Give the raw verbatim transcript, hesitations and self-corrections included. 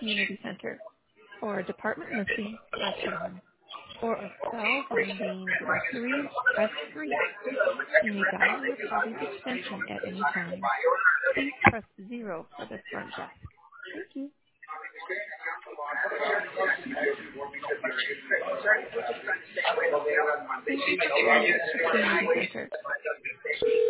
Community Center. For a department listing, press one. For a spellbinding directory, press three. You may dial your party's extension at any time. Please press zero for the front desk. Thank you. Thank you for calling the Community Center.